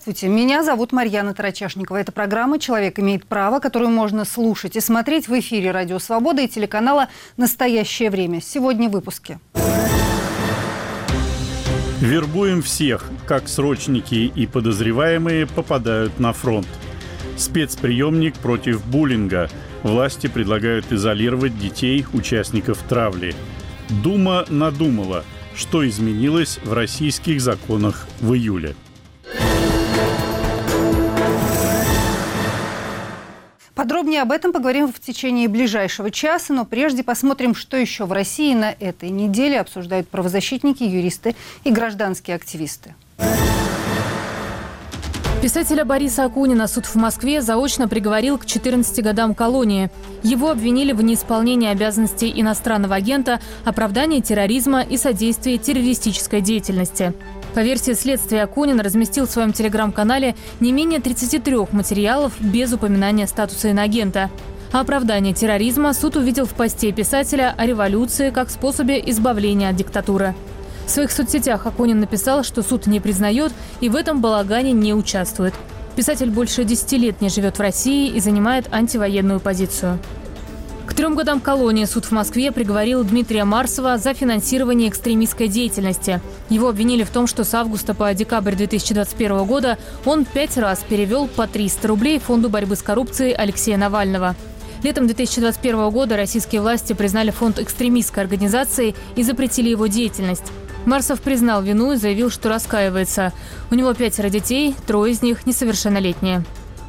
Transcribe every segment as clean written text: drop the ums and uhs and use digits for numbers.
Здравствуйте, меня зовут Марьяна Тарачашникова. Это программа «Человек имеет право», которую можно слушать и смотреть в эфире «Радио Свобода» и телеканала «Настоящее время». Сегодня в выпуске. Вербуем всех, как срочники и подозреваемые попадают на фронт. Спецприемник против буллинга. Власти предлагают изолировать детей, участников травли. Дума надумала, что изменилось в российских законах в июле. Подробнее об этом поговорим в течение ближайшего часа, но прежде посмотрим, что еще в России на этой неделе обсуждают правозащитники, юристы и гражданские активисты. Писателя Бориса Акунина суд в Москве заочно приговорил к 14 годам колонии. Его обвинили в неисполнении обязанностей иностранного агента, оправдании терроризма и содействии террористической деятельности. По версии следствия, Акунин разместил в своем телеграм-канале не менее 33 материалов без упоминания статуса иноагента. А оправдание терроризма суд увидел в посте писателя о революции как способе избавления от диктатуры. В своих соцсетях Акунин написал, что суд не признает и в этом балагане не участвует. Писатель больше 10 лет не живет в России и занимает антивоенную позицию. К 3 годам колонии суд в Москве приговорил Дмитрия Марсова за финансирование экстремистской деятельности. Его обвинили в том, что с августа по декабрь 2021 года он 5 раз перевел по 300 рублей Фонду борьбы с коррупцией Алексея Навального. Летом 2021 года российские власти признали фонд экстремистской организацией и запретили его деятельность. Марсов признал вину и заявил, что раскаивается. У него 5 детей, 3 из них несовершеннолетние.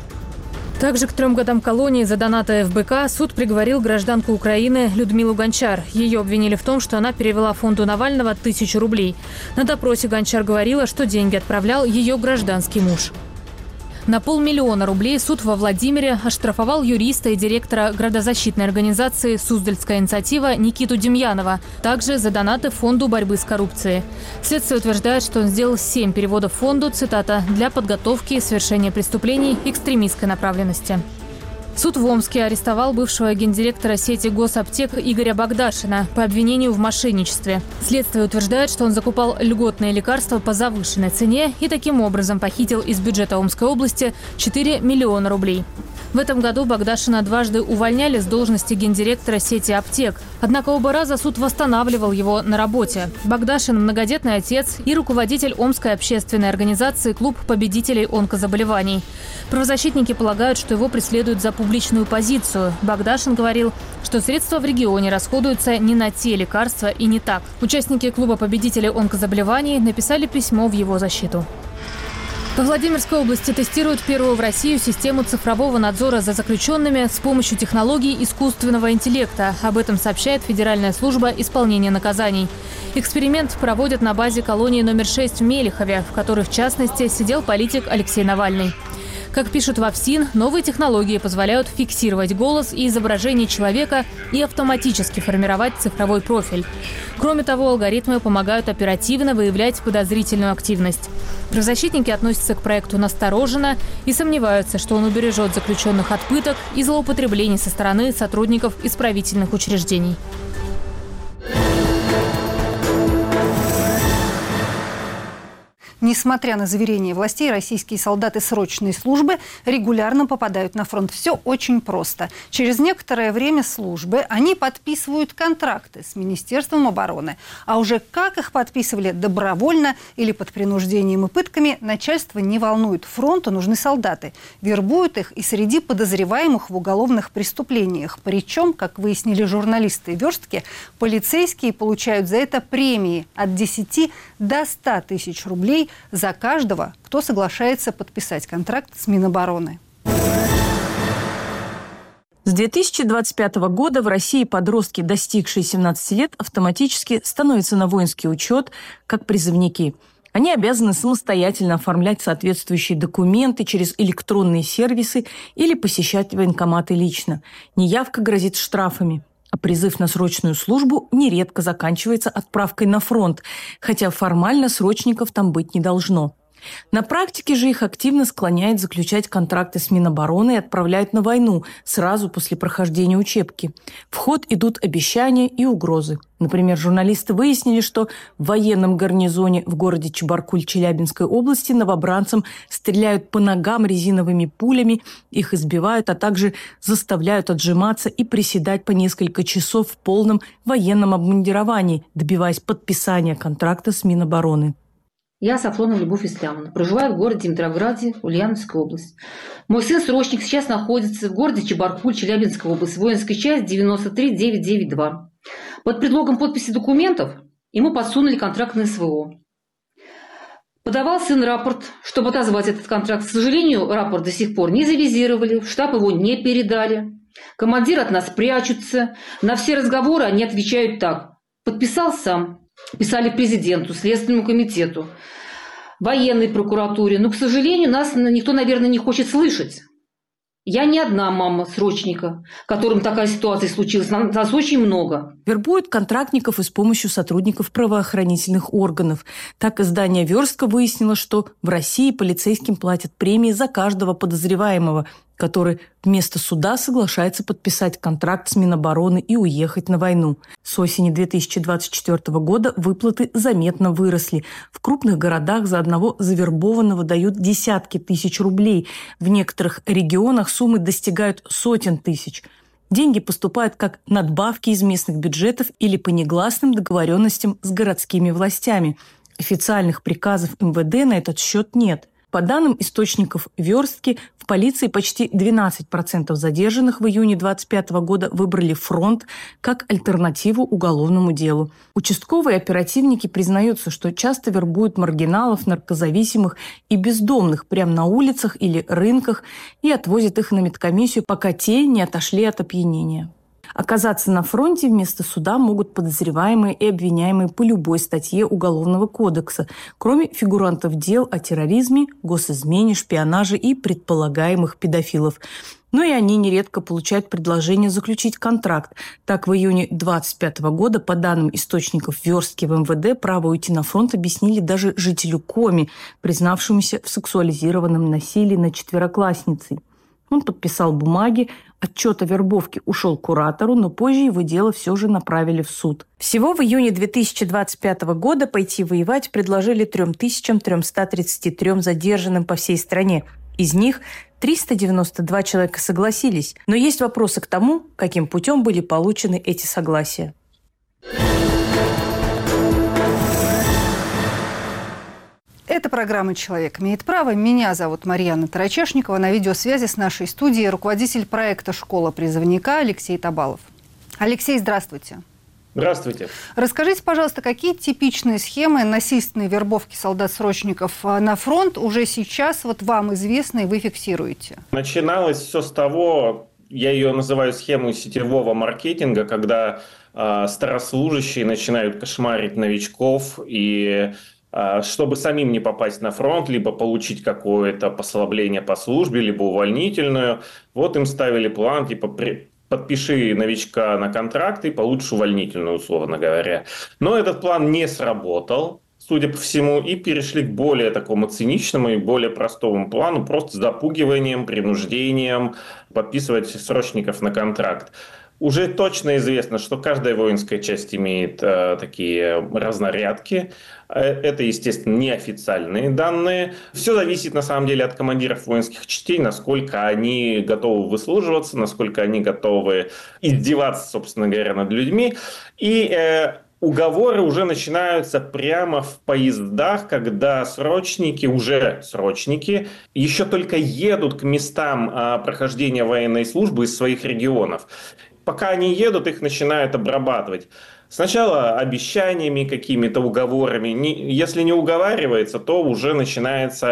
Также к 3 годам колонии за донаты ФБК суд приговорил гражданку Украины Людмилу Гончар. Ее обвинили в том, что она перевела фонду Навального 1000 рублей. На допросе Гончар говорила, что деньги отправлял ее гражданский муж. На 500 000 рублей суд во Владимире оштрафовал юриста и директора градозащитной организации «Суздальская инициатива» Никиту Демьянова, также за донаты фонду борьбы с коррупцией. Следствие утверждает, что он сделал 7 переводов фонду, цитата, «для подготовки и совершения преступлений экстремистской направленности». Суд в Омске арестовал бывшего гендиректора сети госаптек Игоря Богдашина по обвинению в мошенничестве. Следствие утверждает, что он закупал льготные лекарства по завышенной цене и таким образом похитил из бюджета Омской области 4 миллиона рублей. В этом году Богдашина дважды увольняли с должности гендиректора сети аптек. Однако оба раза суд восстанавливал его на работе. Богдашин – многодетный отец и руководитель Омской общественной организации «Клуб победителей онкозаболеваний». Правозащитники полагают, что его преследуют за публичную позицию. Богдашин говорил, что средства в регионе расходуются не на те лекарства и не так. Участники Клуба победителей онкозаболеваний написали письмо в его защиту. Во Владимирской области тестируют первую в Россию систему цифрового надзора за заключенными с помощью технологий искусственного интеллекта. Об этом сообщает Федеральная служба исполнения наказаний. Эксперимент проводят на базе колонии номер 6 в Мелехове, в которой, в частности, сидел политик Алексей Навальный. Как пишут в ФСИН, новые технологии позволяют фиксировать голос и изображение человека и автоматически формировать цифровой профиль. Кроме того, алгоритмы помогают оперативно выявлять подозрительную активность. Правозащитники относятся к проекту настороженно и сомневаются, что он убережет заключенных от пыток и злоупотреблений со стороны сотрудников исправительных учреждений. Несмотря на заверения властей, российские солдаты срочной службы регулярно попадают на фронт. Все очень просто. Через некоторое время службы они подписывают контракты с Министерством обороны. А уже как их подписывали, добровольно или под принуждением и пытками, начальство не волнует. Фронту нужны солдаты. Вербуют их и среди подозреваемых в уголовных преступлениях. Причем, как выяснили журналисты «Верстки», полицейские получают за это премии от 10 до 100 тысяч рублей за каждого, кто соглашается подписать контракт с Минобороны. С 2025 года в России подростки, достигшие 17 лет, автоматически становятся на воинский учет как призывники. Они обязаны самостоятельно оформлять соответствующие документы через электронные сервисы или посещать военкоматы лично. Неявка грозит штрафами. А призыв на срочную службу нередко заканчивается отправкой на фронт, хотя формально срочников там быть не должно. На практике же их активно склоняют заключать контракты с Минобороны и отправляют на войну сразу после прохождения учебки. В ход идут обещания и угрозы. Например, журналисты выяснили, что в военном гарнизоне в городе Чебаркуль Челябинской области новобранцам стреляют по ногам резиновыми пулями, их избивают, а также заставляют отжиматься и приседать по несколько часов в полном военном обмундировании, добиваясь подписания контракта с Минобороны. Я Сафронова Любовь Ислямовна. Проживаю в городе Дмитровграде, Ульяновская область. Мой сын-срочник сейчас находится в городе Чебаркуль, Челябинская область, воинская часть 93992. Под предлогом подписи документов ему подсунули контракт на СВО. Подавал сын рапорт, чтобы отозвать этот контракт. К сожалению, рапорт до сих пор не завизировали, в штаб его не передали. Командир от нас прячутся. На все разговоры они отвечают так. Подписал сам. Писали президенту, Следственному комитету, военной прокуратуре. Но, к сожалению, нас никто, наверное, не хочет слышать. Я не одна мама срочника, которым такая ситуация случилась. Нас очень много. Вербуют контрактников и с помощью сотрудников правоохранительных органов. Так издание «Верстка» выяснило, что в России полицейским платят премии за каждого подозреваемого, который вместо суда соглашается подписать контракт с Минобороны и уехать на войну. С осени 2024 года выплаты заметно выросли. В крупных городах за одного завербованного дают десятки тысяч рублей. В некоторых регионах суммы достигают сотен тысяч. Деньги поступают как надбавки из местных бюджетов или по негласным договоренностям с городскими властями. Официальных приказов МВД на этот счет нет. По данным источников «Верстки», в полиции почти 12% задержанных в июне 2025 года выбрали фронт как альтернативу уголовному делу. Участковые оперативники признаются, что часто вербуют маргиналов, наркозависимых и бездомных прямо на улицах или рынках и отвозят их на медкомиссию, пока те не отошли от опьянения. Оказаться на фронте вместо суда могут подозреваемые и обвиняемые по любой статье Уголовного кодекса, кроме фигурантов дел о терроризме, госизмене, шпионаже и предполагаемых педофилов. Но и они нередко получают предложение заключить контракт. Так, в июне 2025 года, по данным источников «Верстки» в МВД, право уйти на фронт объяснили даже жителю Коми, признавшемуся в сексуализированном насилии над четвероклассницей. Он подписал бумаги, отчет о вербовке ушел к куратору, но позже его дело все же направили в суд. Всего в июне 2025 года пойти воевать предложили 3333 задержанным по всей стране. Из них 392 человека согласились. Но есть вопросы к тому, каким путем были получены эти согласия. Это программа «Человек имеет право». Меня зовут Марьяна Тарачешникова. На видеосвязи с нашей студией руководитель проекта «Школа призывника» Алексей Табалов. Алексей, здравствуйте. Здравствуйте. Расскажите, пожалуйста, какие типичные схемы насильственной вербовки солдат-срочников на фронт уже сейчас вам известны и вы фиксируете? Начиналось все с того, я ее называю схемой сетевого маркетинга, когда старослужащие начинают кошмарить новичков и чтобы самим не попасть на фронт, либо получить какое-то послабление по службе, либо увольнительную. Вот им ставили план, типа подпиши новичка на контракт и получишь увольнительную, условно говоря. Но этот план не сработал, судя по всему, и перешли к более такому циничному и более простому плану, просто с запугиванием, принуждением подписывать срочников на контракт. Уже точно известно, что каждая воинская часть имеет такие разнарядки. Это, естественно, неофициальные данные. Все зависит, на самом деле, от командиров воинских частей, насколько они готовы выслуживаться, насколько они готовы издеваться, собственно говоря, над людьми. И уговоры уже начинаются прямо в поездах, когда срочники, еще только едут к местам прохождения военной службы из своих регионов. Пока они едут, их начинают обрабатывать. Сначала обещаниями, какими-то уговорами. Если не уговаривается, то уже начинается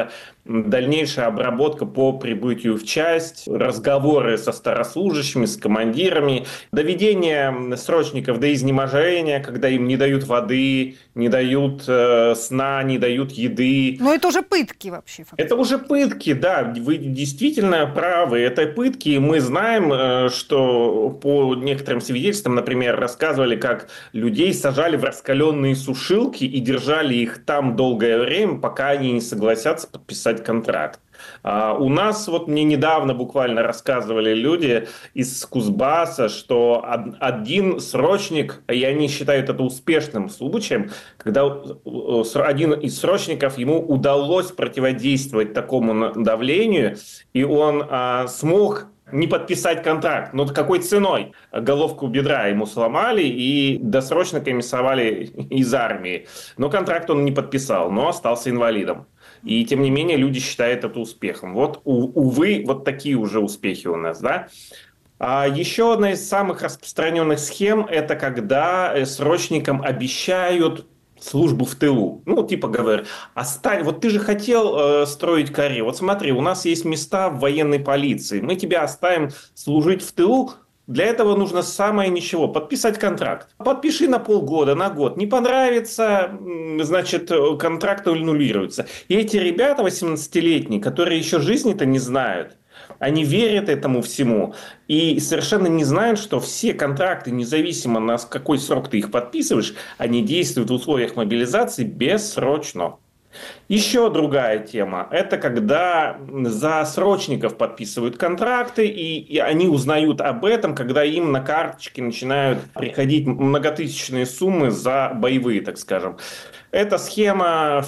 дальнейшая обработка по прибытию в часть, разговоры со старослужащими, с командирами, доведение срочников до изнеможения, когда им не дают воды, не дают сна, не дают еды. Но это уже пытки вообще. Фактически. Это уже пытки, да, вы действительно правы, это пытки, и мы знаем, что по некоторым свидетельствам, например, рассказывали, как людей сажали в раскаленные сушилки и держали их там долгое время, пока они не согласятся подписать контракт. У нас, вот мне недавно буквально рассказывали люди из Кузбасса, что один срочник, и они считают это успешным случаем, когда один из срочников, ему удалось противодействовать такому давлению, и он смог не подписать контракт. Но какой ценой? Головку бедра ему сломали и досрочно комиссовали из армии. Но контракт он не подписал, но остался инвалидом. И тем не менее люди считают это успехом. Вот, увы, вот такие уже успехи у нас, да. А еще одна из самых распространенных схем – это когда срочникам обещают службу в тылу. Ну, типа говорят, вот ты же хотел строить карьеру. Вот смотри, у нас есть места в военной полиции. Мы тебя оставим служить в тылу. Для этого нужно самое ничего – подписать контракт. Подпиши на полгода, на год. Не понравится, значит, контракт аннулируется. И эти ребята 18-летние, которые еще жизни-то не знают, они верят этому всему и совершенно не знают, что все контракты, независимо на какой срок ты их подписываешь, они действуют в условиях мобилизации бессрочно. Еще другая тема – это когда за срочников подписывают контракты, и они узнают об этом, когда им на карточке начинают приходить многотысячные суммы за боевые, так скажем. Эта схема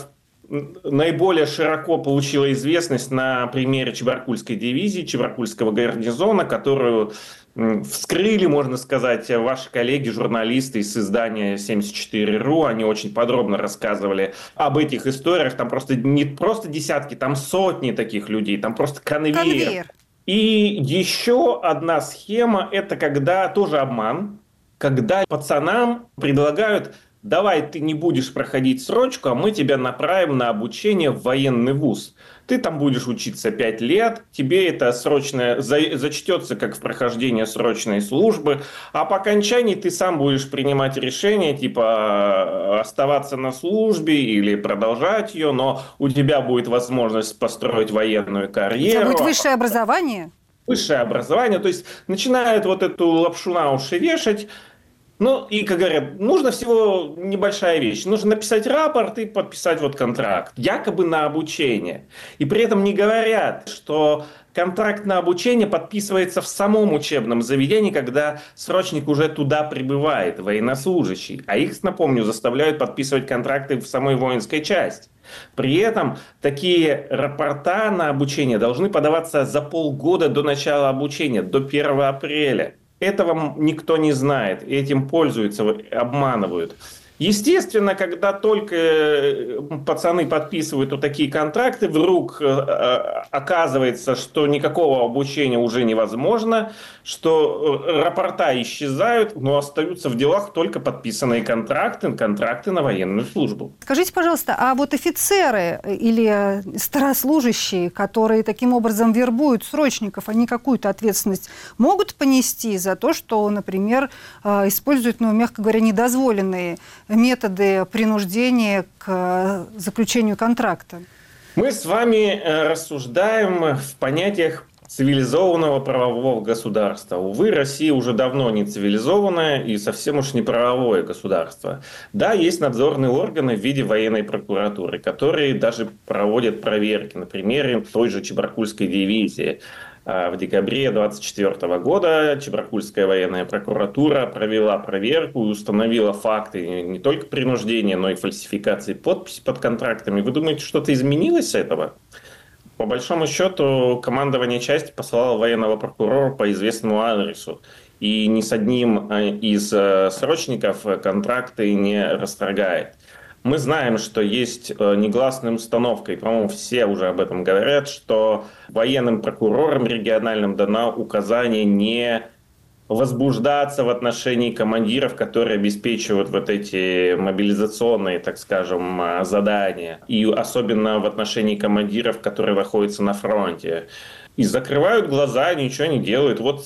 наиболее широко получила известность на примере Чебаркульской дивизии, Чебаркульского гарнизона, которую вскрыли, можно сказать, ваши коллеги, журналисты из издания 74.ru. Они очень подробно рассказывали об этих историях. Там просто не просто десятки, там сотни таких людей, там просто конвейер. И еще одна схема – это когда тоже обман, когда пацанам предлагают: давай ты не будешь проходить срочку, а мы тебя направим на обучение в военный вуз. Ты там будешь учиться 5 лет, тебе это срочное зачтется как в прохождение срочной службы, а по окончании ты сам будешь принимать решение, типа оставаться на службе или продолжать ее, но у тебя будет возможность построить военную карьеру. Это будет высшее образование? Высшее образование, то есть начинают вот эту лапшу на уши вешать. Ну, и, как говорят, нужно всего небольшая вещь. Нужно написать рапорт и подписать вот контракт, якобы на обучение. И при этом не говорят, что контракт на обучение подписывается в самом учебном заведении, когда срочник уже туда прибывает, военнослужащий. А их, напомню, заставляют подписывать контракты в самой воинской части. При этом такие рапорта на обучение должны подаваться за полгода до начала обучения, до 1 апреля. Этого никто не знает, этим пользуются, обманывают. Естественно, когда только пацаны подписывают вот такие контракты, вдруг оказывается, что никакого обучения уже невозможно, что рапорта исчезают, но остаются в делах только подписанные контракты на военную службу. Скажите, пожалуйста, а вот офицеры или старослужащие, которые таким образом вербуют срочников, они какую-то ответственность могут понести за то, что, например, используют, мягко говоря, недозволенные методы принуждения к заключению контракта? Мы с вами рассуждаем в понятиях цивилизованного правового государства. Увы, Россия уже давно не цивилизованное и совсем уж не правовое государство. Да, есть надзорные органы в виде военной прокуратуры, которые даже проводят проверки. На примере той же Чебаркульской дивизии. В декабре 2024 года Чебаркульская военная прокуратура провела проверку и установила факты не только принуждения, но и фальсификации подписи под контрактами. Вы думаете, что-то изменилось с этого? По большому счету, командование части послало военного прокурора по известному адресу. И ни с одним из срочников контракты не расторгает. Мы знаем, что есть негласная установка, и, по-моему, все уже об этом говорят, что военным прокурорам региональным дано указание не возбуждаться в отношении командиров, которые обеспечивают вот эти мобилизационные, так скажем, задания. И особенно в отношении командиров, которые находятся на фронте. И закрывают глаза, ничего не делают. Вот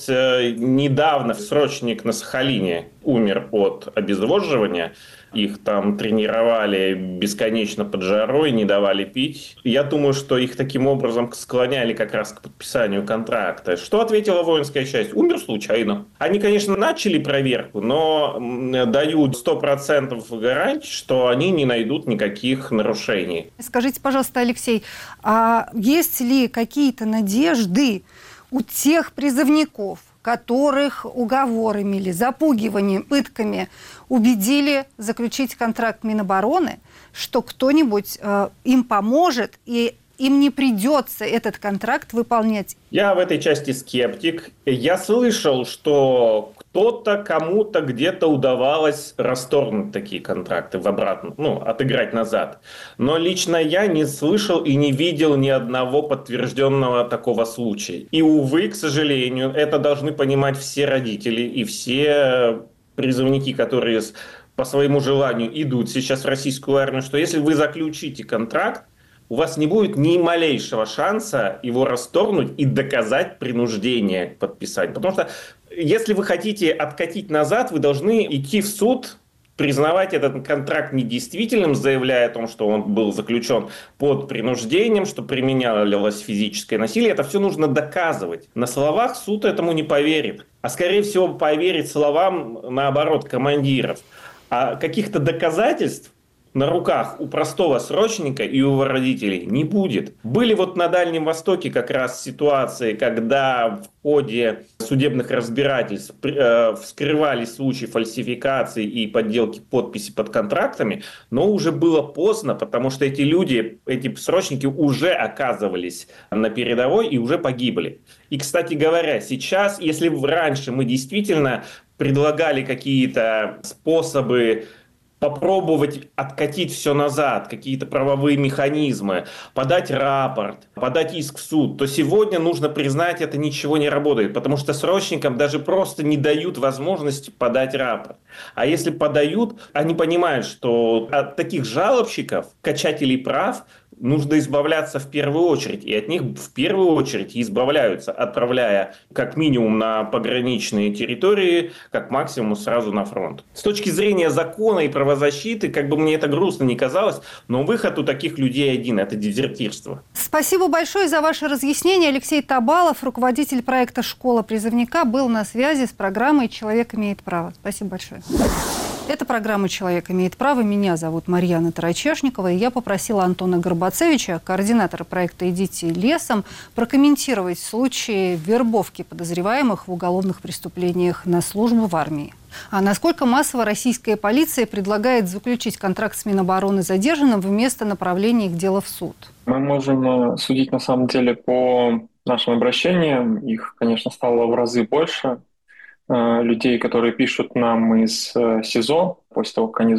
недавно срочник на Сахалине умер от обезвоживания. Их там тренировали бесконечно под жарой, не давали пить. Я думаю, что их таким образом склоняли как раз к подписанию контракта. Что ответила воинская часть? Умер случайно. Они, конечно, начали проверку, но дают 100% гарантии, что они не найдут никаких нарушений. Скажите, пожалуйста, Алексей, а есть ли какие-то надежды у тех призывников, которых уговорами или запугиванием, пытками убедили заключить контракт Минобороны, что кто-нибудь им поможет и им не придется этот контракт выполнять? Я в этой части скептик. Я слышал, что кто-то, кому-то где-то удавалось расторгнуть такие контракты в обратно, отыграть назад. Но лично я не слышал и не видел ни одного подтвержденного такого случая. И, увы, к сожалению, это должны понимать все родители и все призывники, которые по своему желанию идут сейчас в российскую армию, что если вы заключите контракт, у вас не будет ни малейшего шанса его расторгнуть и доказать принуждение к подписанию. Потому что если вы хотите откатить назад, вы должны идти в суд, признавать этот контракт недействительным, заявляя о том, что он был заключен под принуждением, что применялось физическое насилие. Это все нужно доказывать. На словах суд этому не поверит. А скорее всего поверит словам, наоборот, командиров. А каких-то доказательств на руках у простого срочника и у его родителей не будет. Были вот на Дальнем Востоке как раз ситуации, когда в ходе судебных разбирательств вскрывались случаи фальсификации и подделки подписи под контрактами, но уже было поздно, потому что эти люди, эти срочники уже оказывались на передовой и уже погибли. И, кстати говоря, сейчас, если раньше мы действительно предлагали какие-то способы попробовать откатить все назад, какие-то правовые механизмы, подать рапорт, подать иск в суд, то сегодня нужно признать, это ничего не работает, потому что срочникам даже просто не дают возможности подать рапорт. А если подают, они понимают, что от таких жалобщиков, качателей прав, нужно избавляться в первую очередь. И от них в первую очередь избавляются, отправляя как минимум на пограничные территории, как максимум сразу на фронт. С точки зрения закона и правозащиты, как бы мне это грустно не казалось, но выход у таких людей один – это дезертирство. Спасибо большое за ваше разъяснение. Алексей Табалов, руководитель проекта «Школа призывника», был на связи с программой «Человек имеет право». Спасибо большое. Это программа «Человек имеет право». Меня зовут Марьяна Тарачешникова. И я попросила Антона Горбацевича, координатора проекта «Идите лесом», прокомментировать случаи вербовки подозреваемых в уголовных преступлениях на службу в армии. А насколько массово российская полиция предлагает заключить контракт с Минобороны задержанным вместо направления их дела в суд? Мы можем судить на самом деле по нашим обращениям. Их, конечно, стало в разы больше. Людей, которые пишут нам из СИЗО, после того, как они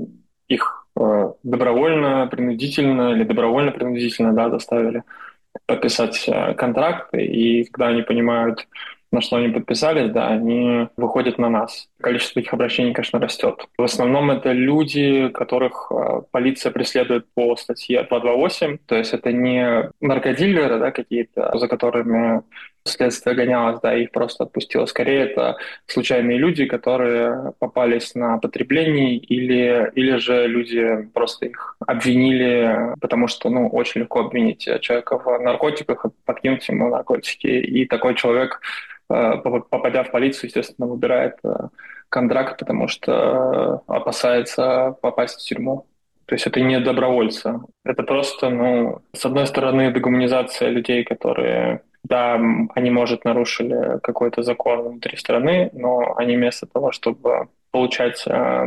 их добровольно, принудительно или добровольно-принудительно доставили подписать контракты, и когда они понимают, на что они подписались, они выходят на нас. Количество таких обращений, конечно, растет. В основном это люди, которых полиция преследует по статье 228, то есть это не наркодилеры какие-то, за которыми следствие гонялось, их просто отпустило. Скорее, это случайные люди, которые попались на потреблении, или же люди просто их обвинили, потому что очень легко обвинить человека в наркотиках, подкинуть ему наркотики. И такой человек, попадя в полицию, естественно, выбирает контракт, потому что опасается попасть в тюрьму. То есть это не добровольцы. Это просто, с одной стороны, дегуманизация людей, которые... они, может, нарушили какой-то закон внутри страны, но они вместо того, чтобы получать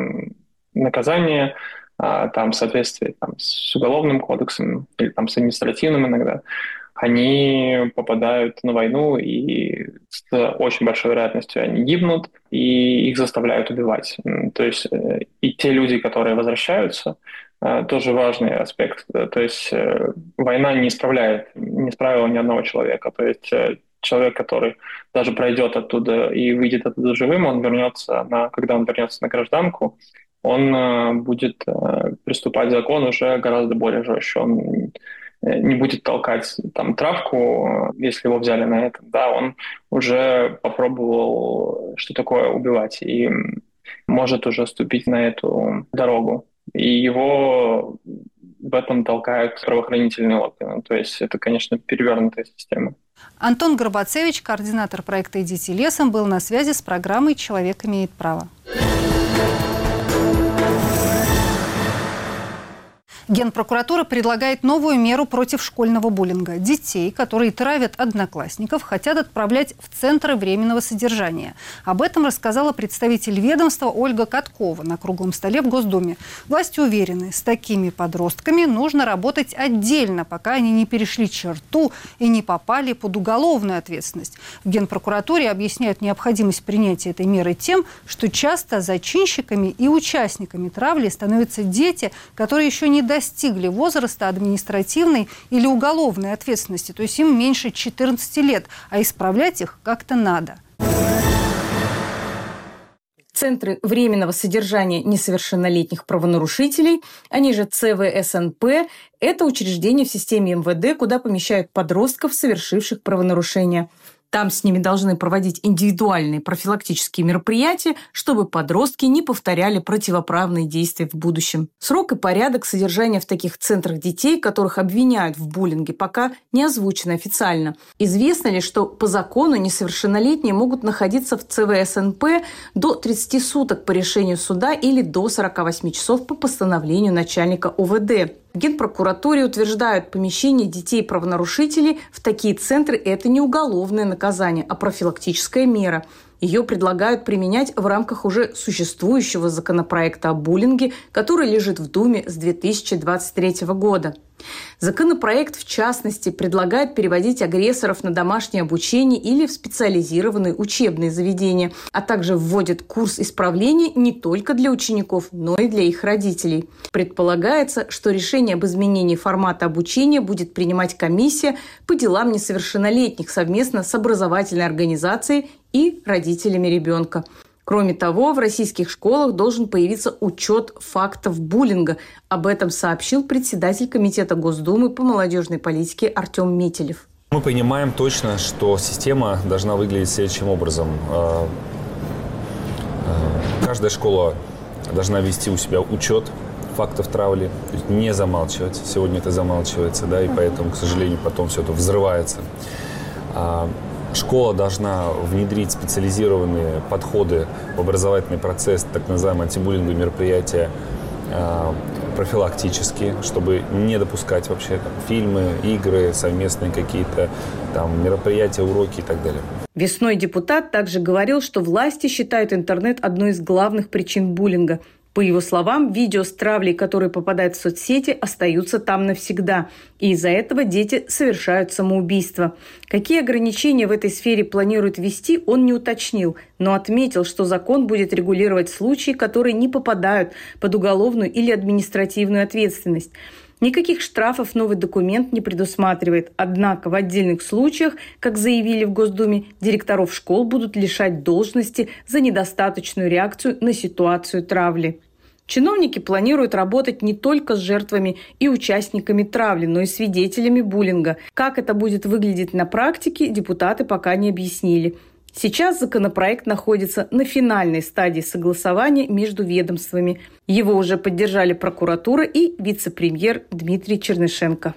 наказание в соответствии с уголовным кодексом или с административным иногда, они попадают на войну, и с очень большой вероятностью они гибнут, и их заставляют убивать. То есть и те люди, которые возвращаются, тоже важный аспект. То есть война не исправила ни одного человека. То есть человек, который даже пройдет оттуда и выйдет оттуда живым, когда он вернется на гражданку, он будет приступать к закону уже гораздо более жестче. Он не будет толкать там травку, если его взяли на это. Да, он уже попробовал, что такое убивать, и может уже ступить на эту дорогу. И его в этом толкают правоохранительные органы. То есть это, конечно, перевернутая система. Антон Горбацевич, координатор проекта «Идите лесом», был на связи с программой «Человек имеет право». Генпрокуратура предлагает новую меру против школьного буллинга. Детей, которые травят одноклассников, хотят отправлять в центры временного содержания. Об этом рассказала представитель ведомства Ольга Каткова на круглом столе в Госдуме. Власти уверены, с такими подростками нужно работать отдельно, пока они не перешли черту и не попали под уголовную ответственность. В Генпрокуратуре объясняют необходимость принятия этой меры тем, что часто зачинщиками и участниками травли становятся дети, которые еще не достигли возраста административной или уголовной ответственности, то есть им меньше 14 лет, а исправлять их как-то надо. Центры временного содержания несовершеннолетних правонарушителей, они же ЦВСНП, это учреждения в системе МВД, куда помещают подростков, совершивших правонарушения. Там с ними должны проводить индивидуальные профилактические мероприятия, чтобы подростки не повторяли противоправные действия в будущем. Срок и порядок содержания в таких центрах детей, которых обвиняют в буллинге, пока не озвучены официально. Известно ли, что по закону несовершеннолетние могут находиться в ЦВСНП до 30 суток по решению суда или до 48 часов по постановлению начальника ОВД. В Генпрокуратуре утверждают, помещение детей-правонарушителей в такие центры – это не уголовное наказание, а профилактическая мера. Ее предлагают применять в рамках уже существующего законопроекта о буллинге, который лежит в Думе с 2023 года. Законопроект, в частности, предлагает переводить агрессоров на домашнее обучение или в специализированные учебные заведения, а также вводит курс исправления не только для учеников, но и для их родителей. Предполагается, что решение об изменении формата обучения будет принимать комиссия по делам несовершеннолетних совместно с образовательной организацией и родителями ребенка. Кроме того, в российских школах должен появиться учет фактов буллинга. Об этом сообщил председатель Комитета Госдумы по молодежной политике Артем Метелев. Мы понимаем точно, что система должна выглядеть следующим образом. Каждая школа должна вести у себя учет фактов травли, то есть не замалчивать. Сегодня это замалчивается, да, и поэтому, к сожалению, потом все это взрывается. Школа должна внедрить специализированные подходы в образовательный процесс, так называемые антибуллинговые мероприятия, профилактические, чтобы не допускать вообще фильмы, игры, совместные какие-то мероприятия, уроки и так далее. Весной депутат также говорил, что власти считают интернет одной из главных причин буллинга. По его словам, видео с травлей, которые попадают в соцсети, остаются там навсегда. И из-за этого дети совершают самоубийство. Какие ограничения в этой сфере планирует ввести, он не уточнил, но отметил, что закон будет регулировать случаи, которые не попадают под уголовную или административную ответственность. Никаких штрафов новый документ не предусматривает. Однако в отдельных случаях, как заявили в Госдуме, директоров школ будут лишать должности за недостаточную реакцию на ситуацию травли. Чиновники планируют работать не только с жертвами и участниками травли, но и свидетелями буллинга. Как это будет выглядеть на практике, депутаты пока не объяснили. Сейчас законопроект находится на финальной стадии согласования между ведомствами. Его уже поддержали прокуратура и вице-премьер Дмитрий Чернышенко.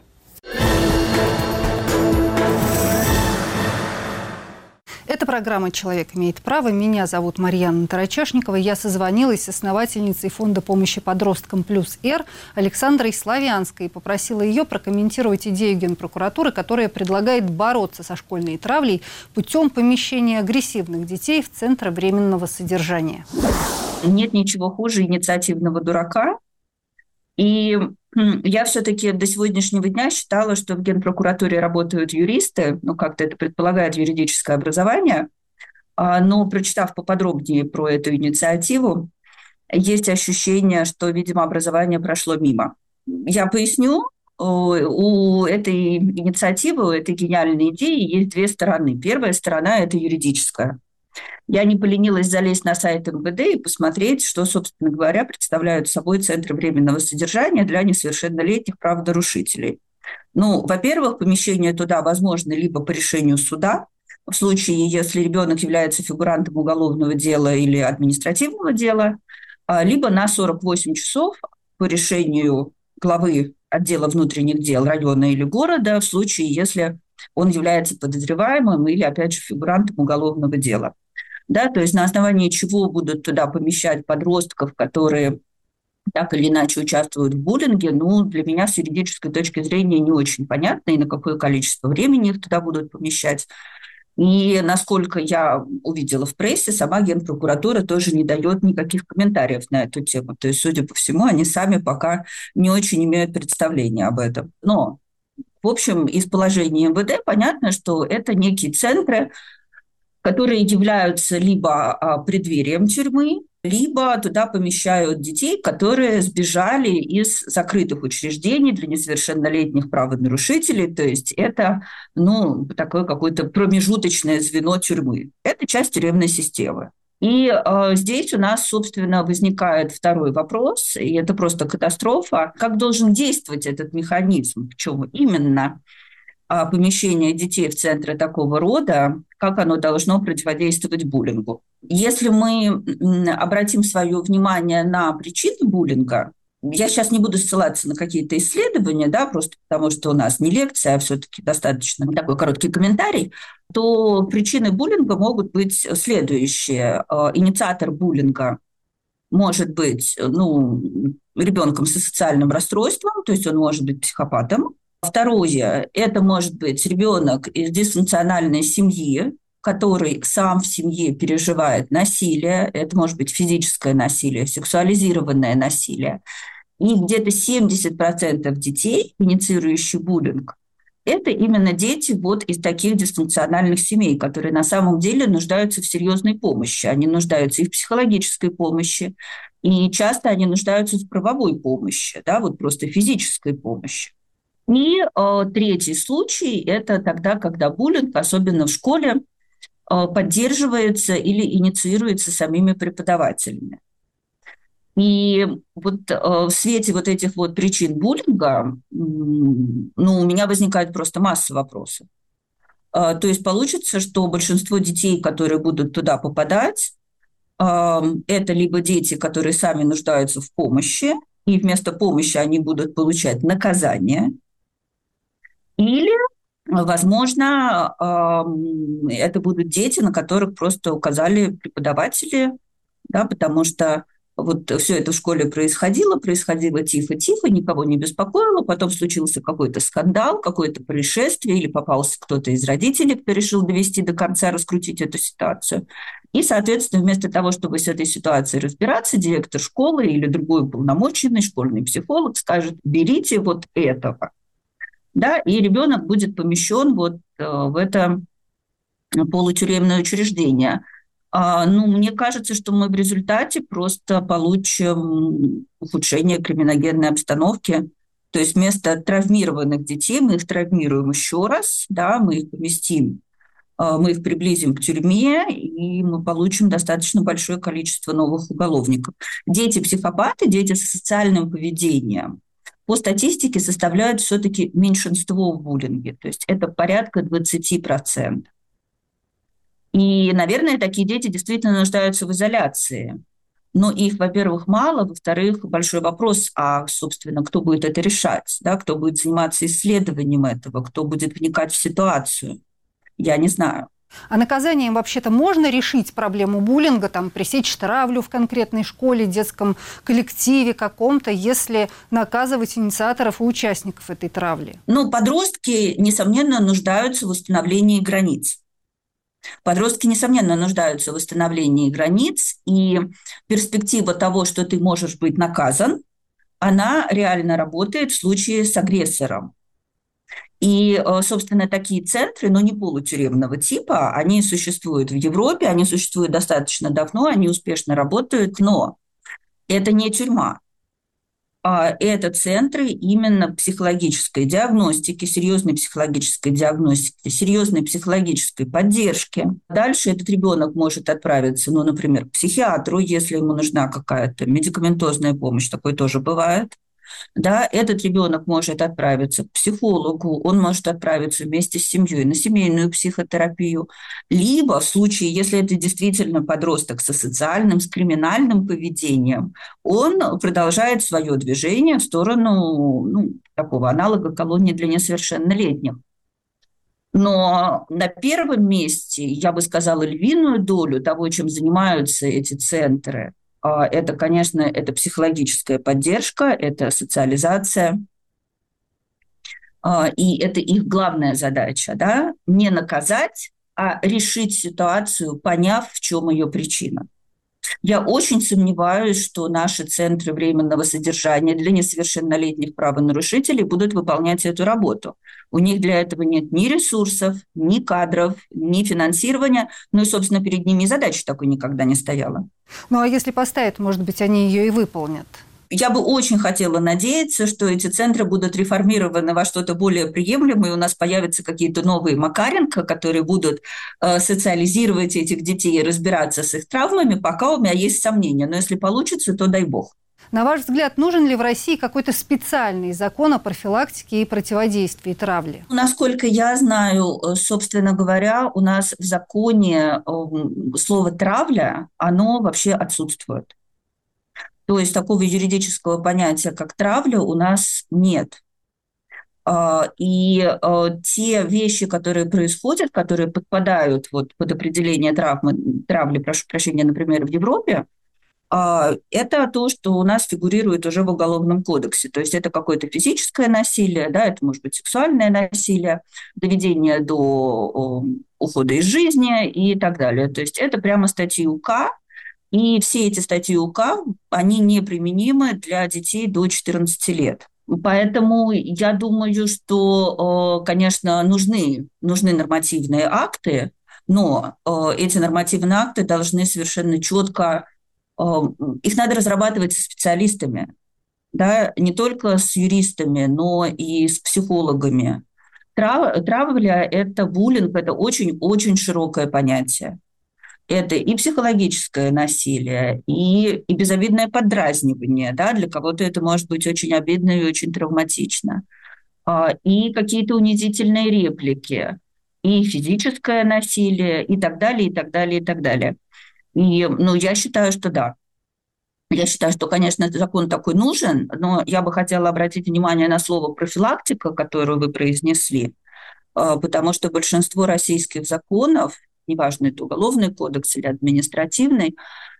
Это программа «Человек имеет право». Меня зовут Марьяна Тарачашникова. Я созвонилась с основательницей фонда помощи подросткам «Плюс-Р» Александрой Славянской и попросила ее прокомментировать идею Генпрокуратуры, которая предлагает бороться со школьной травлей путем помещения агрессивных детей в центры временного содержания. Нет ничего хуже инициативного дурака. И я все-таки до сегодняшнего дня считала, что в Генпрокуратуре работают юристы, как-то это предполагает юридическое образование, но, прочитав поподробнее про эту инициативу, есть ощущение, что, видимо, образование прошло мимо. Я поясню. у этой инициативы, у этой гениальной идеи есть две стороны. Первая сторона – это юридическая. Я не поленилась залезть на сайт МВД и посмотреть, что, собственно говоря, представляют собой центры временного содержания для несовершеннолетних правонарушителей. Ну, во-первых, помещение туда возможно либо по решению суда, в случае, если ребенок является фигурантом уголовного дела или административного дела, либо на 48 часов по решению главы отдела внутренних дел района или города, в случае, если он является подозреваемым или, опять же, фигурантом уголовного дела. Да, то есть на основании чего будут туда помещать подростков, которые так или иначе участвуют в буллинге, ну, для меня с юридической точки зрения не очень понятно, и на какое количество времени их туда будут помещать. И насколько я увидела в прессе, сама Генпрокуратура тоже не дает никаких комментариев на эту тему. То есть, судя по всему, они сами пока не очень имеют представления об этом. Но, в общем, из положения МВД понятно, что это некие центры, которые являются либо преддверием тюрьмы, либо туда помещают детей, которые сбежали из закрытых учреждений для несовершеннолетних правонарушителей. То есть это, ну, такое какое-то промежуточное звено тюрьмы. Это часть тюремной системы. И здесь у нас, собственно, возникает второй вопрос, и это просто катастрофа. Как должен действовать этот механизм? Почему именно помещение детей в центры такого рода, как оно должно противодействовать буллингу? Если мы обратим свое внимание на причины буллинга, я сейчас не буду ссылаться на какие-то исследования, да, просто потому что у нас не лекция, а все-таки достаточно такой короткий комментарий, то причины буллинга могут быть следующие. Инициатор буллинга может быть, ну, ребенком со социальным расстройством, то есть он может быть психопатом. Второе, это может быть ребенок из дисфункциональной семьи, который сам в семье переживает насилие, это может быть физическое насилие, сексуализированное насилие. И где-то 70% детей, инициирующих буллинг, это именно дети вот из таких дисфункциональных семей, которые на самом деле нуждаются в серьезной помощи. Они нуждаются и в психологической помощи, и часто они нуждаются в правовой помощи, да, вот просто физической помощи. И третий случай – это тогда, когда буллинг, особенно в школе, поддерживается или инициируется самими преподавателями. И вот в свете вот этих вот причин буллинга, ну, у меня возникает просто масса вопросов. То есть получится, что большинство детей, которые будут туда попадать, это либо дети, которые сами нуждаются в помощи, и вместо помощи они будут получать наказание, или, возможно, это будут дети, на которых просто указали преподаватели, да, потому что вот все это в школе происходило тихо-тихо, никого не беспокоило, потом случился какой-то скандал, какое-то происшествие, или попался кто-то из родителей, кто решил довести до конца, раскрутить эту ситуацию. И, соответственно, вместо того, чтобы с этой ситуацией разбираться, директор школы или другой уполномоченный школьный психолог скажет: берите вот этого. Да, и ребенок будет помещен вот в это полутюремное учреждение. Ну, мне кажется, что мы в результате просто получим ухудшение криминогенной обстановки. То есть вместо травмированных детей мы их травмируем еще раз, да, мы их поместим, мы их приблизим к тюрьме, и мы получим достаточно большое количество новых уголовников. Дети-психопаты, дети с социальным поведением, по статистике составляют все-таки меньшинство в буллинге, то есть это порядка 20%. И, наверное, такие дети действительно нуждаются в изоляции. Но их, во-первых, мало, во-вторых, большой вопрос, а, собственно, кто будет это решать, да? Кто будет заниматься исследованием этого, кто будет вникать в ситуацию, я не знаю. А наказанием вообще-то можно решить проблему буллинга, там, пресечь травлю в конкретной школе, детском коллективе каком-то, если наказывать инициаторов и участников этой травли? Ну, подростки, несомненно, нуждаются в установлении границ. Подростки, несомненно, нуждаются в восстановлении границ, и перспектива того, что ты можешь быть наказан, она реально работает в случае с агрессором. И, собственно, такие центры, но не полутюремного типа, они существуют в Европе, они существуют достаточно давно, они успешно работают, но это не тюрьма. Это центры именно психологической диагностики, серьезной психологической поддержки. Дальше этот ребенок может отправиться, например, к психиатру, если ему нужна какая-то медикаментозная помощь, такое тоже бывает. Да, этот ребенок может отправиться к психологу, он может отправиться вместе с семьей на семейную психотерапию, либо в случае, если это действительно подросток с асоциальным, с криминальным поведением, он продолжает свое движение в сторону такого аналога колонии для несовершеннолетних. Но на первом месте, я бы сказала, львиную долю того, чем занимаются эти центры, это, конечно, это психологическая поддержка, это социализация, и это их главная задача, да, не наказать, а решить ситуацию, поняв, в чем ее причина. Я очень сомневаюсь, что наши центры временного содержания для несовершеннолетних правонарушителей будут выполнять эту работу. У них для этого нет ни ресурсов, ни кадров, ни финансирования, и, собственно, перед ними и задача такой никогда не стояла. А если поставят, может быть, они ее и выполнят? Я бы очень хотела надеяться, что эти центры будут реформированы во что-то более приемлемое, и у нас появятся какие-то новые Макаренко, которые будут социализировать этих детей и разбираться с их травмами, пока у меня есть сомнения. Но если получится, то дай бог. На ваш взгляд, нужен ли в России какой-то специальный закон о профилактике и противодействии травле? Насколько я знаю, собственно говоря, у нас в законе слово «травля», оно вообще отсутствует. То есть такого юридического понятия, как травля, у нас нет. И те вещи, которые происходят, которые подпадают под определение травли, прошу прощения, например, в Европе, это то, что у нас фигурирует уже в Уголовном кодексе. То есть это какое-то физическое насилие, да, это может быть сексуальное насилие, доведение до ухода из жизни и так далее. То есть это прямо статьи УК, и все эти статьи УК, они неприменимы для детей до 14 лет. Поэтому я думаю, что, конечно, нужны нормативные акты, но эти нормативные акты должны совершенно четко, их надо разрабатывать со специалистами, да, не только с юристами, но и с психологами. Травля – это буллинг, это очень-очень широкое понятие. Это и психологическое насилие, и безобидное поддразнивание. Да? Для кого-то это может быть очень обидно и очень травматично. И какие-то унизительные реплики, и физическое насилие, и так далее, и так далее, и так далее. И я считаю, что да. Я считаю, что, конечно, закон такой нужен, но я бы хотела обратить внимание на слово «профилактика», которое вы произнесли, потому что большинство российских законов, неважно, это уголовный кодекс или административный,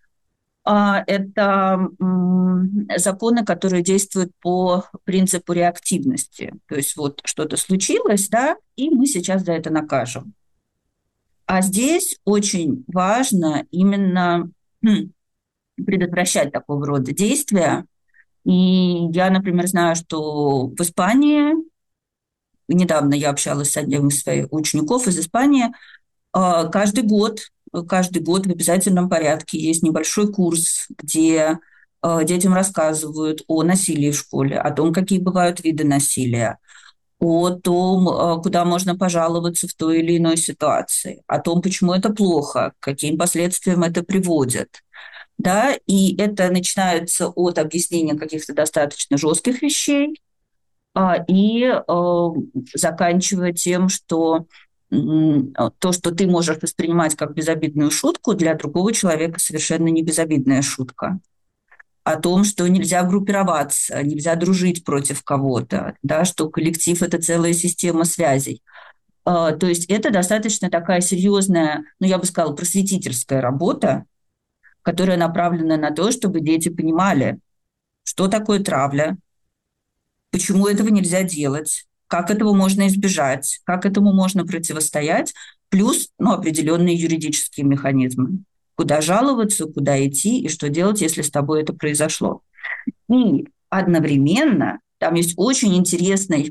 это законы, которые действуют по принципу реактивности. То есть вот что-то случилось, да, и мы сейчас за это накажем. А здесь очень важно именно предотвращать такого рода действия. И я, например, знаю, что в Испании, недавно я общалась с одним из своих учеников из Испании, каждый год в обязательном порядке есть небольшой курс, где детям рассказывают о насилии в школе, о том, какие бывают виды насилия, о том, куда можно пожаловаться в той или иной ситуации, о том, почему это плохо, к каким последствиям это приводит. Да? И это начинается от объяснения каких-то достаточно жестких вещей и заканчивая тем, что то, что ты можешь воспринимать как безобидную шутку, для другого человека совершенно не безобидная шутка. О том, что нельзя группироваться, нельзя дружить против кого-то, да, что коллектив – это целая система связей. То есть это достаточно такая серьезная, я бы сказала, просветительская работа, которая направлена на то, чтобы дети понимали, что такое травля, почему этого нельзя делать, как этого можно избежать, как этому можно противостоять, плюс определенные юридические механизмы. Куда жаловаться, куда идти и что делать, если с тобой это произошло. И одновременно там есть очень интересная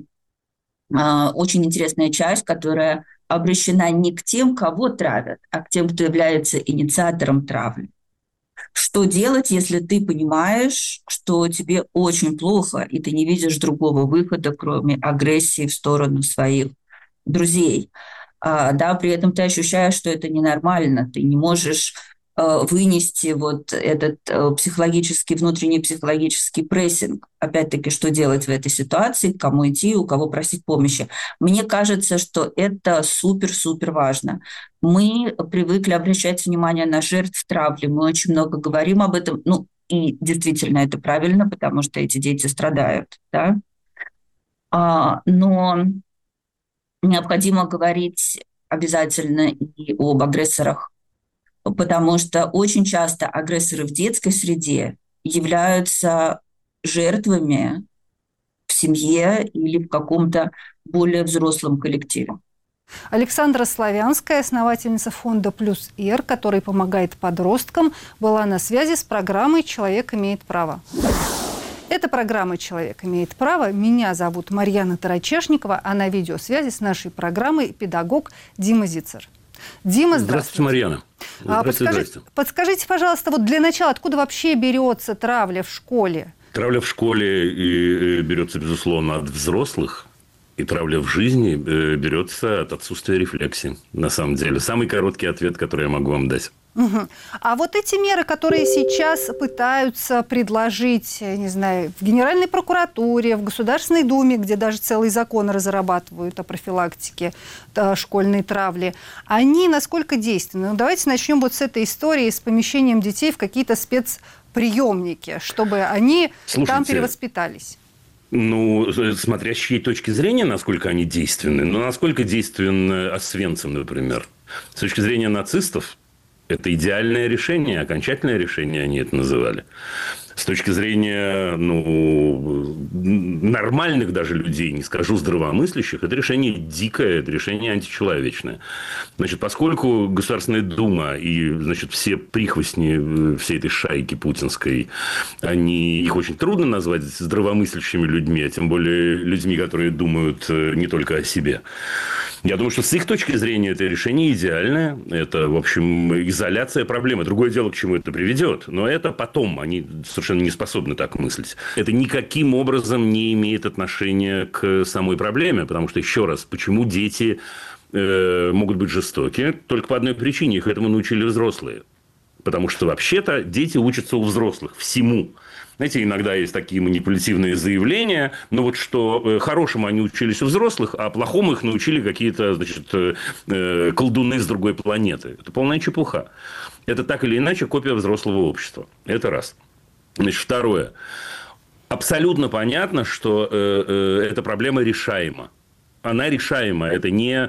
часть, которая обращена не к тем, кого травят, а к тем, кто является инициатором травли. Что делать, если ты понимаешь, что тебе очень плохо, и ты не видишь другого выхода, кроме агрессии в сторону своих друзей? Да, при этом ты ощущаешь, что это ненормально, ты не можешь вынести вот этот внутренний психологический прессинг. Опять-таки, что делать в этой ситуации, к кому идти, у кого просить помощи. Мне кажется, что это супер-супер важно. Мы привыкли обращать внимание на жертв травли, мы очень много говорим об этом, и действительно это правильно, потому что эти дети страдают, да. Но необходимо говорить обязательно и об агрессорах, потому что очень часто агрессоры в детской среде являются жертвами в семье или в каком-то более взрослом коллективе. Александра Славянская, основательница фонда «Плюс-Ир», который помогает подросткам, была на связи с программой «Человек имеет право». Это программа «Человек имеет право». Меня зовут Марьяна Тарачешникова, а на видеосвязи с нашей программой педагог Дима Зицер. Дима, здравствуйте. Здравствуйте, Марьяна. Здравствуйте. Подскажите, пожалуйста, вот для начала, откуда вообще берется травля в школе? Травля в школе берется, безусловно, от взрослых. И травля в жизни берется от отсутствия рефлексии, на самом деле. Самый короткий ответ, который я могу вам дать. Угу. А вот эти меры, которые сейчас пытаются предложить, не знаю, в Генеральной прокуратуре, в Государственной Думе, где даже целый закон разрабатывают о профилактике школьной травли, они насколько действенны? Ну, давайте начнем вот с этой истории с помещением детей в какие-то спецприемники, чтобы они там перевоспитались. Смотря с чьей точки зрения, насколько они действенны. Насколько действенен Освенцим, например. С точки зрения нацистов, это идеальное решение, окончательное решение они это называли. С точки зрения нормальных даже людей, не скажу здравомыслящих, это решение дикое, это решение античеловечное. Поскольку Государственная Дума и, все прихвостни всей этой шайки путинской, их очень трудно назвать здравомыслящими людьми, а тем более людьми, которые думают не только о себе. Я думаю, что с их точки зрения это решение идеальное. Это, в общем, изоляция проблемы. Другое дело, к чему это приведет. Но это потом. Они совершенно не способны так мыслить. Это никаким образом не имеет отношения к самой проблеме. Потому что, еще раз, почему дети могут быть жестоки? Только по одной причине. Их этому научили взрослые. Потому что, вообще-то, дети учатся у взрослых всему. Знаете, иногда есть такие манипулятивные заявления, но что хорошему они учились у взрослых, а плохому их научили какие-то, колдуны с другой планеты. Это полная чепуха. Это так или иначе копия взрослого общества. Это раз. Второе. Абсолютно понятно, что эта проблема решаема. Она решаема. Это не,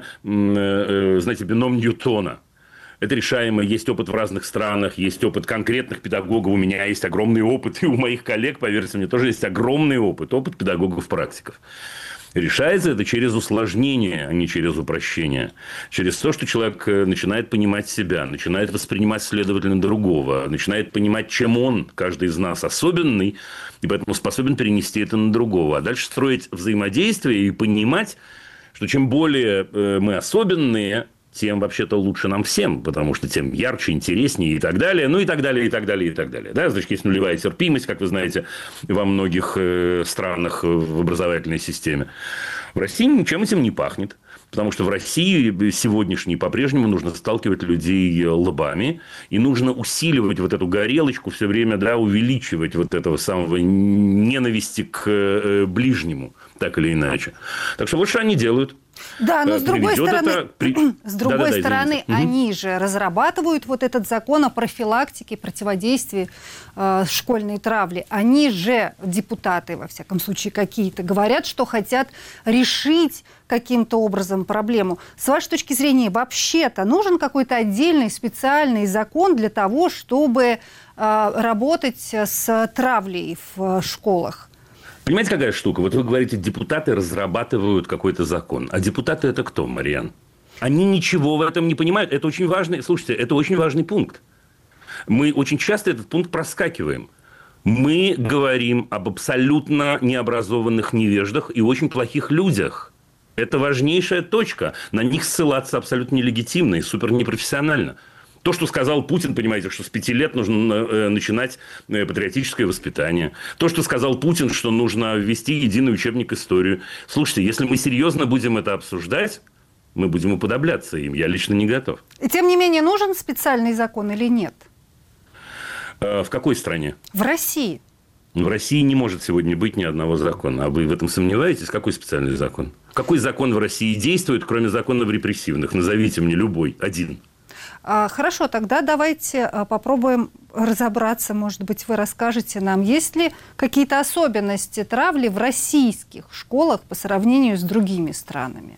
бином Ньютона. Это решаемо. Есть опыт в разных странах, есть опыт конкретных педагогов. У меня есть огромный опыт, и у моих коллег, поверьте мне, тоже есть огромный опыт педагогов-практиков. Решается это через усложнение, а не через упрощение. Через то, что человек начинает понимать себя, начинает воспринимать, следовательно, другого, начинает понимать, чем он, каждый из нас, особенный, и поэтому способен перенести это на другого. А дальше строить взаимодействие и понимать, что чем более мы особенные, тем вообще-то лучше нам всем, потому что тем ярче, интереснее и так далее, и так далее, и так далее, и так далее. Да, есть нулевая терпимость, как вы знаете, во многих странах в образовательной системе. В России ничем этим не пахнет, потому что в России сегодняшней по-прежнему нужно сталкивать людей лбами, и нужно усиливать вот эту горелочку все время, увеличивать вот этого самого ненависти к ближнему, так или иначе. Так что вот что они делают. Да, но с другой стороны, они же разрабатывают вот этот закон о профилактике, противодействии школьной травли. Они же, депутаты, во всяком случае, какие-то, говорят, что хотят решить каким-то образом проблему. С вашей точки зрения, вообще-то нужен какой-то отдельный специальный закон для того, чтобы работать с травлей в школах? Понимаете, какая штука? Вот вы говорите, депутаты разрабатывают какой-то закон. А депутаты – это кто, Марьян? Они ничего в этом не понимают. Это очень важный, слушайте, это очень важный пункт. Мы очень часто этот пункт проскакиваем. Мы говорим об абсолютно необразованных невеждах и очень плохих людях. Это важнейшая точка. На них ссылаться абсолютно нелегитимно и супер непрофессионально. То, что сказал Путин, понимаете, что с 5 лет нужно начинать патриотическое воспитание. То, что сказал Путин, что нужно ввести единый учебник истории. Слушайте, если мы серьезно будем это обсуждать, мы будем уподобляться им. Я лично не готов. И тем не менее, нужен специальный закон или нет? В какой стране? В России. В России не может сегодня быть ни одного закона. А вы в этом сомневаетесь? Какой специальный закон? Какой закон в России действует, кроме законов репрессивных? Назовите мне любой, один. Хорошо, тогда давайте попробуем разобраться. Может быть, вы расскажете нам, есть ли какие-то особенности травли в российских школах по сравнению с другими странами?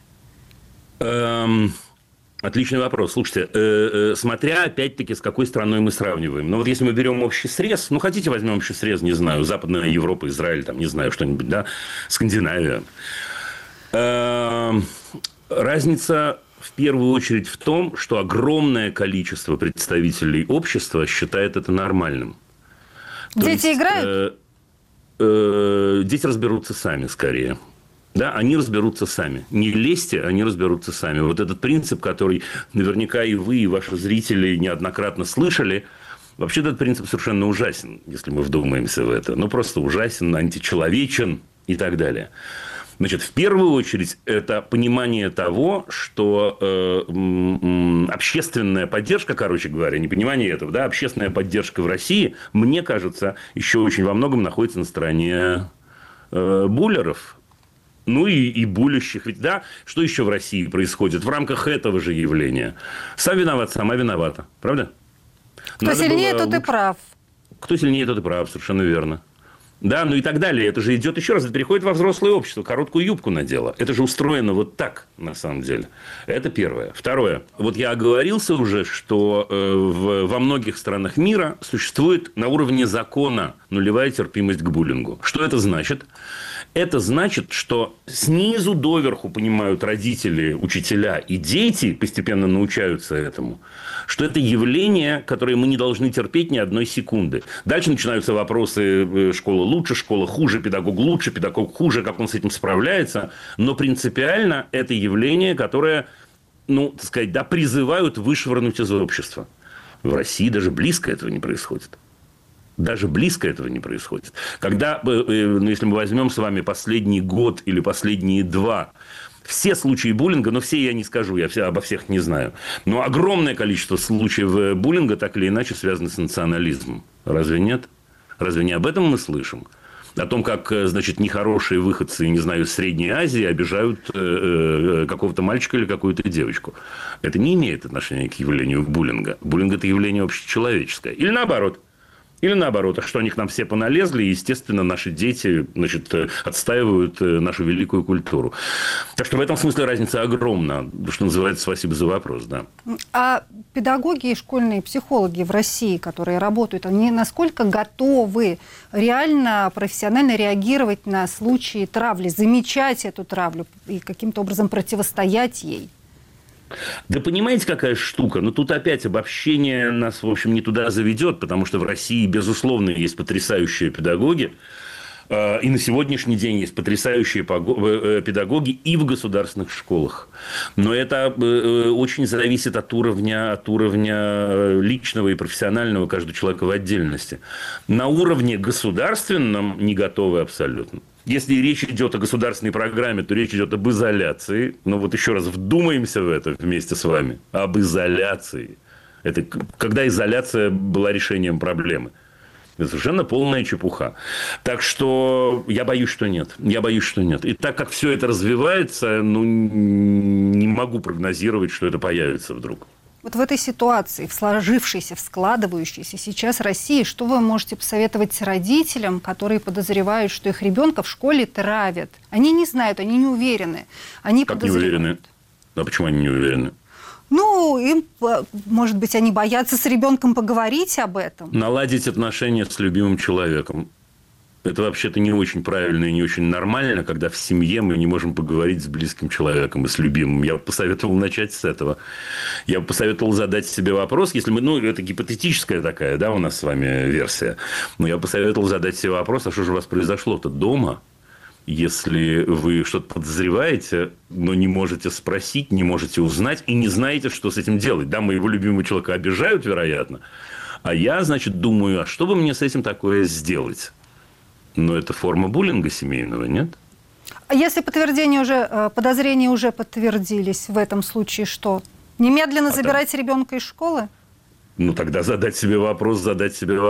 Отличный вопрос. Слушайте, смотря, опять-таки, с какой страной мы сравниваем. Ну, вот если мы берем общий срез, ну, хотите, возьмем общий срез, не знаю, Западная Европа, Израиль, там, не знаю, что-нибудь, да, Скандинавия. Разница в первую очередь в том, что огромное количество представителей общества считает это нормальным. Дети играют? Дети разберутся сами, скорее. Да, они разберутся сами. Не лезьте, они разберутся сами. Вот этот принцип, который наверняка и вы, и ваши зрители неоднократно слышали, вообще этот принцип совершенно ужасен, если мы вдумаемся в это. Ну, просто ужасен, античеловечен и так далее. Значит, в первую очередь, это понимание того, что общественная поддержка, короче говоря, не понимание этого, да, общественная поддержка в России, мне кажется, еще очень во многом находится на стороне буллеров. Ну, и булящих. Ведь, да, что еще в России происходит в рамках этого же явления? Сам виноват, сама виновата. Правда? Кто сильнее, тот и прав. Кто сильнее, тот и прав. Совершенно верно. Да, ну и так далее. Это же идет еще раз, это переходит во взрослое общество. Короткую юбку надела. Это же устроено вот так, на самом деле. Это первое. Второе. Вот я оговорился уже, что во многих странах мира существует на уровне закона нулевая терпимость к буллингу. Что это значит? Это значит, что снизу доверху понимают родители, учителя и дети, постепенно научаются этому, что это явление, которое мы не должны терпеть ни одной секунды. Дальше начинаются вопросы: школа лучше, школа хуже, педагог лучше, педагог хуже, как он с этим справляется. Но принципиально это явление, которое, ну, так сказать, да, призывают вышвырнуть из общества. В России даже близко этого не происходит. Даже близко этого не происходит. Когда, ну, если мы возьмем с вами последний год или последние 2, все случаи буллинга, но все я не скажу, я обо всех не знаю, но огромное количество случаев буллинга так или иначе связано с национализмом. Разве нет? Разве не об этом мы слышим? О том, как, значит, нехорошие выходцы, не знаю, из Средней Азии обижают какого-то мальчика или какую-то девочку. Это не имеет отношения к явлению буллинга. Буллинг – это явление общечеловеческое. Или наоборот. Или наоборот, что они к нам все поналезли, и, естественно, наши дети, значит, отстаивают нашу великую культуру. Так что в этом смысле разница огромна. Что называется, спасибо за вопрос, да. А педагоги и школьные психологи в России, которые работают, они насколько готовы реально профессионально реагировать на случаи травли, замечать эту травлю и каким-то образом противостоять ей? Да понимаете, какая штука? Ну, тут опять обобщение нас, в общем, не туда заведет, потому что в России, безусловно, есть потрясающие педагоги. И на сегодняшний день есть потрясающие педагоги и в государственных школах. Но это очень зависит от уровня личного и профессионального каждого человека в отдельности. На уровне государственном не готовы абсолютно. Если речь идет о государственной программе, то речь идет об изоляции. Но вот еще раз вдумаемся в это вместе с вами. Об изоляции. Это когда изоляция была решением проблемы. Это совершенно полная чепуха. Так что я боюсь, что нет. Я боюсь, что нет. И так как все это развивается, ну, не могу прогнозировать, что это появится вдруг. Вот в этой ситуации, в сложившейся, в складывающейся сейчас России, что вы можете посоветовать родителям, которые подозревают, что их ребенка в школе травят? Они не знают, они не уверены. Они как не уверены? А почему они не уверены? Ну, им, может быть, они боятся с ребенком поговорить об этом. Наладить отношения с любимым человеком. Это вообще-то не очень правильно и не очень нормально, когда в семье мы не можем поговорить с близким человеком и с любимым. Я бы посоветовал начать с этого. Я бы посоветовал задать себе вопрос, если мы, ну, это гипотетическая такая, да, у нас с вами версия. Но я бы посоветовал задать себе вопрос, а что же у вас произошло-то дома? если вы что-то подозреваете, но не можете спросить, не можете узнать и не знаете, что с этим делать. Да, моего любимого человека обижают, вероятно, а я, значит, думаю, а что бы мне с этим такое сделать? Но это форма буллинга семейного, нет? А если подозрения уже подтвердились в этом случае, что? Немедленно забирайте ребенка из школы? Ну, тогда задать себе вопрос, а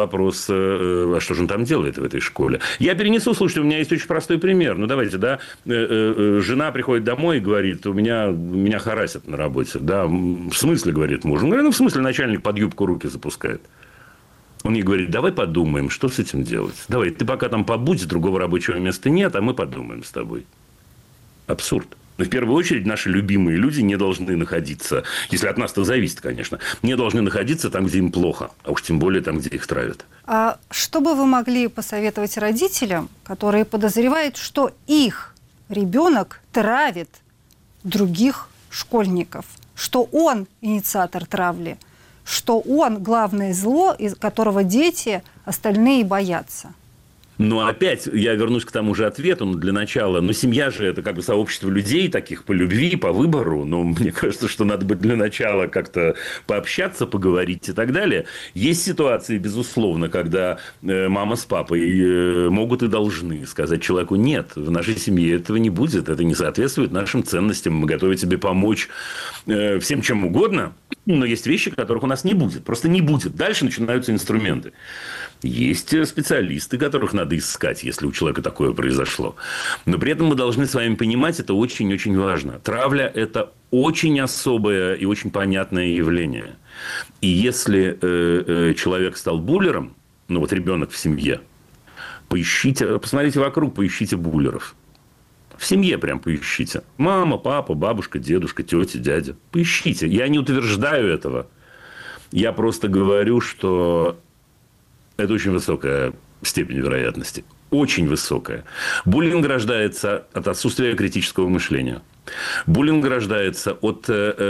что же он там делает в этой школе? Я перенесу, слушайте, у меня есть очень простой пример. Ну, давайте, да, жена приходит домой и говорит, меня харасят на работе. Да, в смысле, говорит муж? Он говорит, в смысле, начальник под юбку руки запускает. Он ей говорит, давай подумаем, что с этим делать. Давай, ты пока там побудь, другого рабочего места нет, а мы подумаем с тобой. Абсурд. Но в первую очередь наши любимые люди не должны находиться, если от нас это зависит, конечно, не должны находиться там, где им плохо, а уж тем более там, где их травят. А что бы вы могли посоветовать родителям, которые подозревают, что их ребенок травит других школьников, что он инициатор травли, что он главное зло, из которого дети остальные боятся? Но опять я вернусь к тому же ответу, для начала. Но семья же это как бы сообщество людей, таких по любви, по выбору. Но мне кажется, что надо бы для начала как-то пообщаться, поговорить и так далее. Есть ситуации, безусловно, когда мама с папой могут и должны сказать человеку, нет, в нашей семье этого не будет, это не соответствует нашим ценностям, мы готовы тебе помочь всем чем угодно, но есть вещи, которых у нас не будет, просто не будет. Дальше начинаются инструменты. Есть специалисты, которых надо искать, если у человека такое произошло. Но при этом мы должны с вами понимать, это очень-очень важно. Травля – это очень особое и очень понятное явление. И если человек стал буллером, ну вот ребенок в семье, поищите, посмотрите вокруг, поищите буллеров. В семье прям поищите. Мама, папа, бабушка, дедушка, тетя, дядя. Поищите. Я не утверждаю этого. Я просто говорю, что это очень высокая степень вероятности. Очень высокая. Буллинг рождается от отсутствия критического мышления. Буллинг рождается от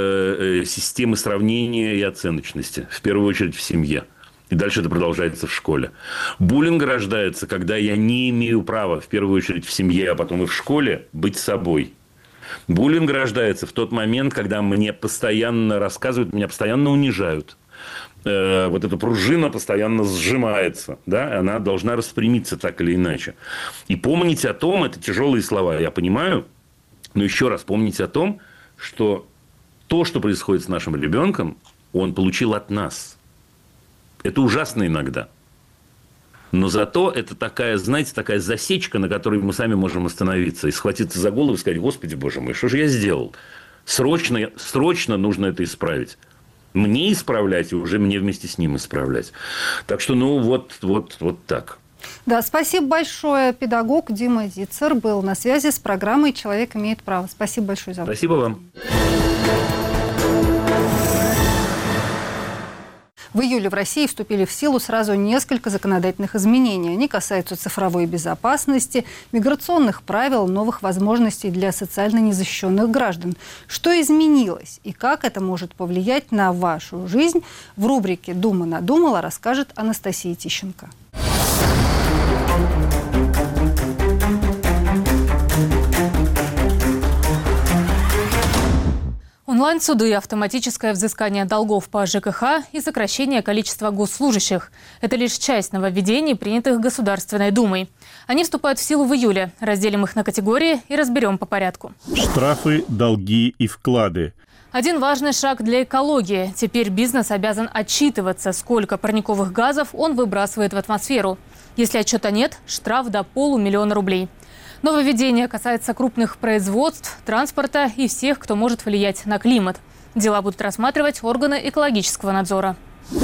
системы сравнения и оценочности. В первую очередь в семье. И дальше это продолжается в школе. Буллинг рождается, когда я не имею права, в первую очередь в семье, а потом и в школе, быть собой. Буллинг рождается в тот момент, когда мне постоянно рассказывают, меня постоянно унижают. Вот эта пружина постоянно сжимается, да, она должна распрямиться так или иначе. И помните о том, это тяжелые слова, я понимаю, но еще раз помните о том, что то, что происходит с нашим ребенком, он получил от нас. Это ужасно иногда. Но зато это такая, знаете, такая засечка, на которой мы сами можем остановиться и схватиться за голову и сказать, Господи, Боже мой, что же я сделал? Срочно нужно это исправить. Мне исправлять, и уже мне вместе с ним исправлять. Так что, вот так. Да, спасибо большое. Педагог Дима Зицер был на связи с программой «Человек имеет право». Спасибо большое за вопрос. Спасибо вам. В июле в России вступили в силу сразу несколько законодательных изменений. Они касаются цифровой безопасности, миграционных правил, новых возможностей для социально незащищенных граждан. Что изменилось и как это может повлиять на вашу жизнь, в рубрике «Дума надумала» расскажет Анастасия Тищенко. Онлайн-суды, автоматическое взыскание долгов по ЖКХ и сокращение количества госслужащих – это лишь часть нововведений, принятых Государственной Думой. Они вступают в силу в июле. Разделим их на категории и разберем по порядку. Штрафы, долги и вклады. Один важный шаг для экологии. Теперь бизнес обязан отчитываться, сколько парниковых газов он выбрасывает в атмосферу. Если отчета нет, штраф до 500 000 рублей. Нововведение касается крупных производств, транспорта и всех, кто может влиять на климат. Дела будут рассматривать органы экологического надзора.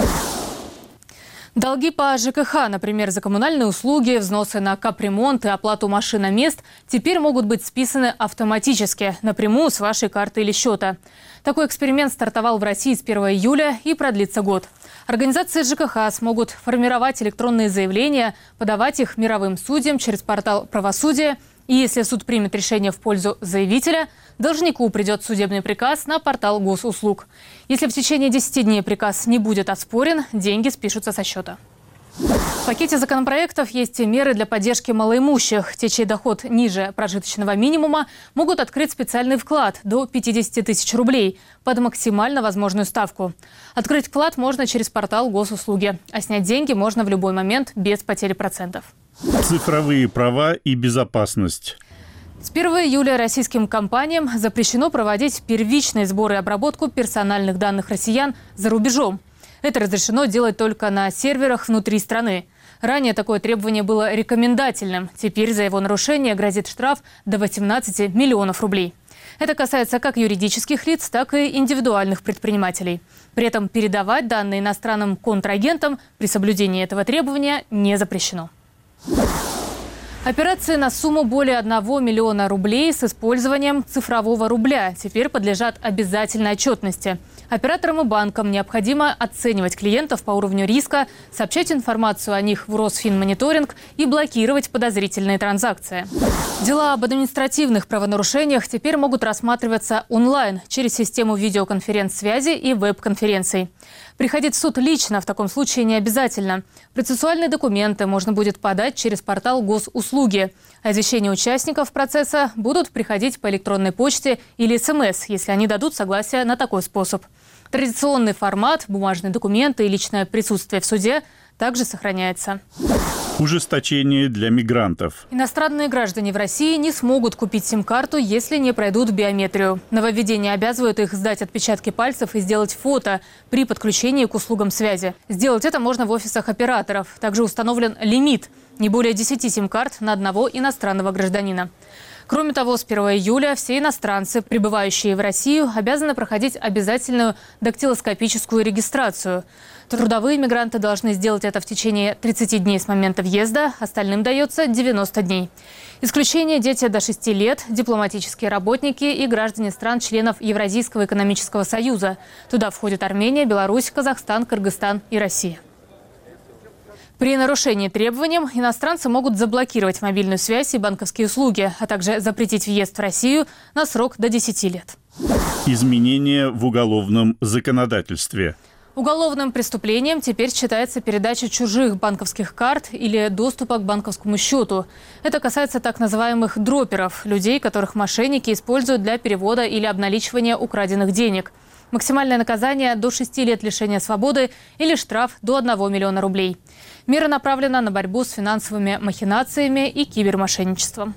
Долги по ЖКХ, например, за коммунальные услуги, взносы на капремонт и оплату машиномест, теперь могут быть списаны автоматически, напрямую с вашей карты или счета. Такой эксперимент стартовал в России с 1 июля и продлится год. Организации ЖКХ смогут формировать электронные заявления, подавать их мировым судьям через портал правосудия. И если суд примет решение в пользу заявителя, должнику придет судебный приказ на портал госуслуг. Если в течение 10 дней приказ не будет оспорен, деньги спишутся со счета. В пакете законопроектов есть и меры для поддержки малоимущих. Те, чей доход ниже прожиточного минимума, могут открыть специальный вклад до 50 тысяч рублей под максимально возможную ставку. Открыть вклад можно через портал госуслуги, а снять деньги можно в любой момент без потери процентов. Цифровые права и безопасность. С 1 июля российским компаниям запрещено проводить первичные сборы и обработку персональных данных россиян за рубежом. Это разрешено делать только на серверах внутри страны. Ранее такое требование было рекомендательным. Теперь за его нарушение грозит штраф до 18 миллионов рублей. Это касается как юридических лиц, так и индивидуальных предпринимателей. При этом передавать данные иностранным контрагентам при соблюдении этого требования не запрещено. Операции на сумму более 1 миллиона рублей с использованием цифрового рубля теперь подлежат обязательной отчетности. Операторам и банкам необходимо оценивать клиентов по уровню риска, сообщать информацию о них в Росфинмониторинг и блокировать подозрительные транзакции. Дела об административных правонарушениях теперь могут рассматриваться онлайн через систему видеоконференц-связи и веб-конференций. Приходить в суд лично в таком случае не обязательно. Процессуальные документы можно будет подать через портал госуслуги. А извещения участников процесса будут приходить по электронной почте или СМС, если они дадут согласие на такой способ. Традиционный формат, бумажные документы и личное присутствие в суде также сохраняется. Ужесточение для мигрантов. Иностранные граждане в России не смогут купить сим-карту, если не пройдут биометрию. Нововведения обязывают их сдать отпечатки пальцев и сделать фото при подключении к услугам связи. Сделать это можно в офисах операторов. Также установлен лимит – не более 10 сим-карт на одного иностранного гражданина. Кроме того, с 1 июля все иностранцы, прибывающие в Россию, обязаны проходить обязательную дактилоскопическую регистрацию. Трудовые мигранты должны сделать это в течение 30 дней с момента въезда, остальным дается 90 дней. Исключение – дети до 6 лет, дипломатические работники и граждане стран-членов Евразийского экономического союза. Туда входят Армения, Беларусь, Казахстан, Кыргызстан и Россия. При нарушении требованиям иностранцы могут заблокировать мобильную связь и банковские услуги, а также запретить въезд в Россию на срок до 10 лет. Изменения в уголовном законодательстве. Уголовным преступлением теперь считается передача чужих банковских карт или доступа к банковскому счету. Это касается так называемых дроперов – людей, которых мошенники используют для перевода или обналичивания украденных денег. Максимальное наказание – до 6 лет лишения свободы или штраф до 1 миллиона рублей. Мера направлена на борьбу с финансовыми махинациями и кибермошенничеством.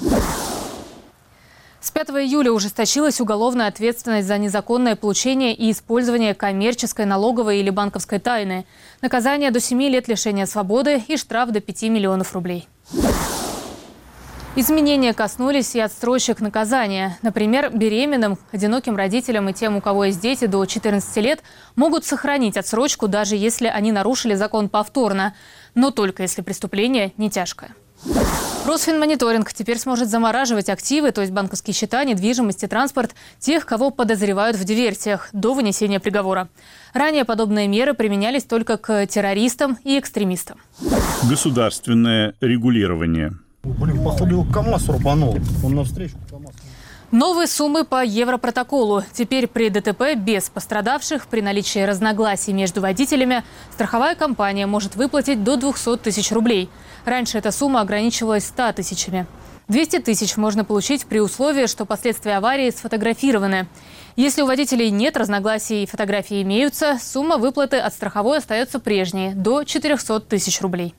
С 5 июля ужесточилась уголовная ответственность за незаконное получение и использование коммерческой, налоговой или банковской тайны. Наказание до 7 лет лишения свободы и штраф до 5 миллионов рублей. Изменения коснулись и отсрочек наказания. Например, беременным, одиноким родителям и тем, у кого есть дети до 14 лет, могут сохранить отсрочку, даже если они нарушили закон повторно, но только если преступление не тяжкое. Росфинмониторинг теперь сможет замораживать активы, то есть банковские счета, недвижимость и транспорт, тех, кого подозревают в диверсиях, до вынесения приговора. Ранее подобные меры применялись только к террористам и экстремистам. Государственное регулирование. Походу, КамАЗ рубанул. Он навстречу КамАЗу. Новые суммы по Европротоколу. Теперь при ДТП без пострадавших, при наличии разногласий между водителями, страховая компания может выплатить до 200 тысяч рублей. Раньше эта сумма ограничивалась 100 тысячами. 200 тысяч можно получить при условии, что последствия аварии сфотографированы. Если у водителей нет разногласий и фотографии имеются, сумма выплаты от страховой остается прежней – до 400 тысяч рублей.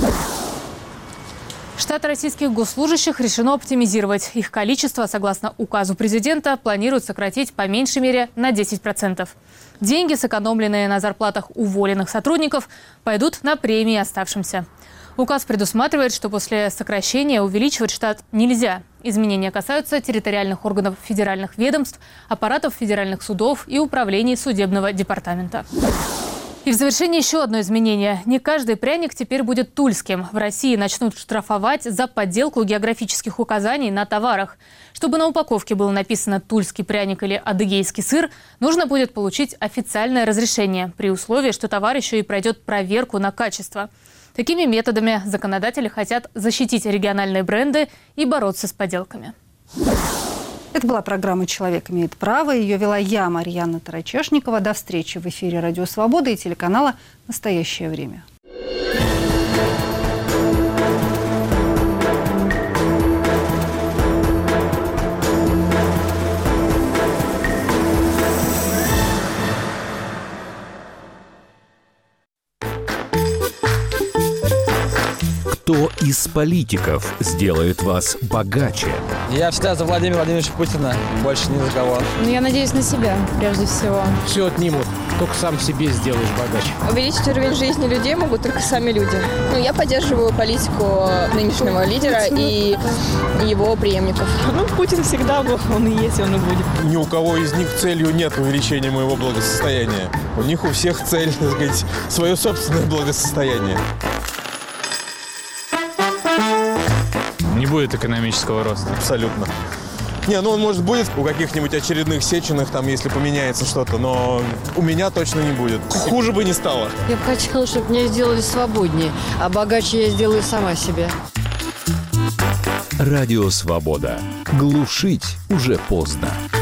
Штат российских госслужащих решено оптимизировать. Их количество, согласно указу президента, планируют сократить по меньшей мере на 10%. Деньги, сэкономленные на зарплатах уволенных сотрудников, пойдут на премии оставшимся. Указ предусматривает, что после сокращения увеличивать штат нельзя. Изменения касаются территориальных органов федеральных ведомств, аппаратов федеральных судов и управлений судебного департамента. И в завершение еще одно изменение. Не каждый пряник теперь будет тульским. В России начнут штрафовать за подделку географических указаний на товарах. Чтобы на упаковке было написано «тульский пряник» или «адыгейский сыр», нужно будет получить официальное разрешение, при условии, что товар еще и пройдет проверку на качество. Такими методами законодатели хотят защитить региональные бренды и бороться с подделками. Это была программа «Человек имеет право». Ее вела я, Марьяна Тарачешникова. До встречи в эфире «Радио Свобода» и телеканала «Настоящее время». Кто из политиков сделает вас богаче? Я всегда за Владимира Владимировича Путина, больше ни за кого. Я надеюсь на себя, прежде всего. Все отнимут, только сам себе сделаешь богаче. Увеличить уровень жизни людей могут только сами люди. Я поддерживаю политику нынешнего лидера и его преемников. Путин всегда был, он и есть, он и будет. Ни у кого из них целью нет увеличения моего благосостояния. У них у всех цель, так сказать, свое собственное благосостояние. Не будет экономического роста. Абсолютно. Он, может, будет у каких-нибудь очередных Сеченых, там, если поменяется что-то, но у меня точно не будет. Хуже бы не стало. Я бы хотела, чтобы меня сделали свободнее, а богаче я сделаю сама себе. Радио «Свобода». Глушить уже поздно.